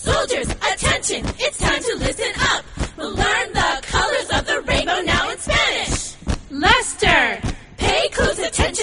Soldiers, attention! It's time to listen up! We'll learn the colors of the rainbow now in Spanish! Lester, pay close attention